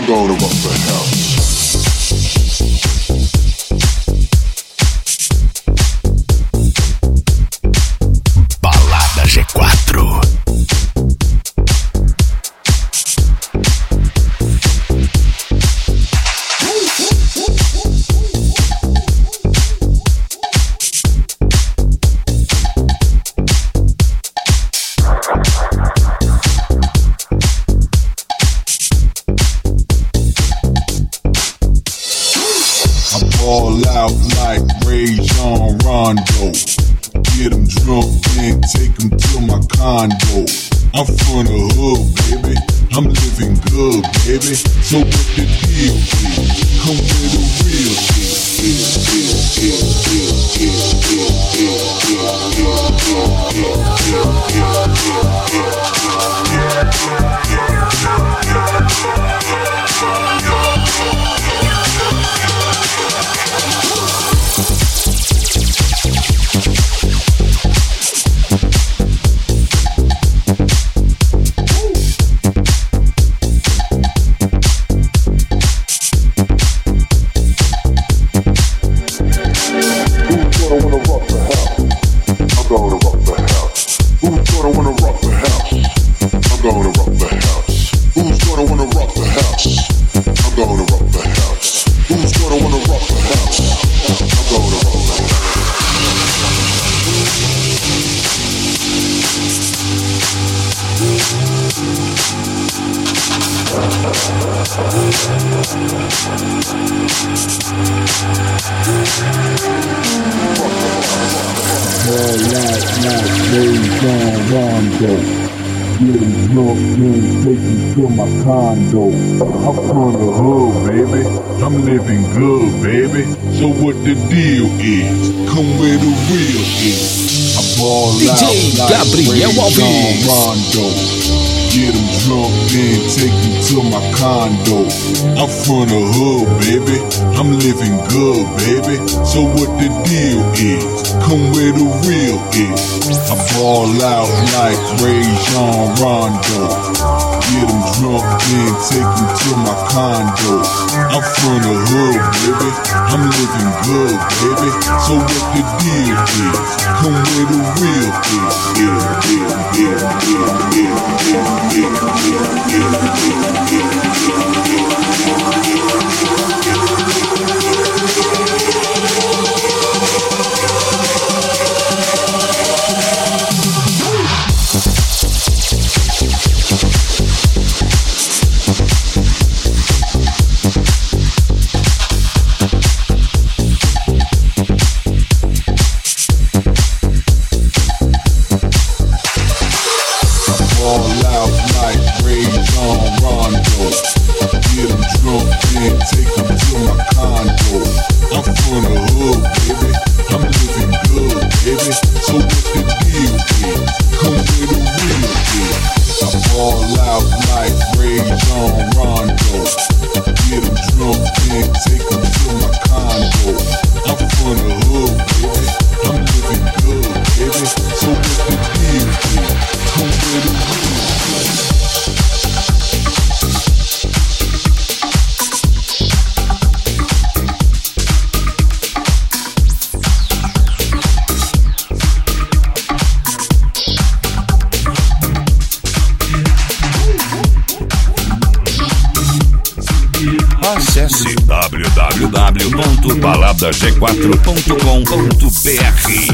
I'm gonna rock the house. Balada G4. All out like Ray Jean Rondo. Get them drunk and take them to my condo. I'm from the hood, baby. I'm living good, baby. So what the deal is? Come with the real to my condo. I'm from the hood, baby. I'm living good, baby. So what the deal is? Come where the real is. I ball DJ out Gabriel like Alves. Rondo. Get them drunk, then take them to my condo. I'm from the hood, baby. I'm living good, baby. So what the deal is? Come where the real is. I ball out like Ray Jean Rondo. Get them drunk, then take them to my condo. I'm from the hood, baby. I'm living good, baby. So what the deal is? Come where the real Acesse www.baladag4.com.br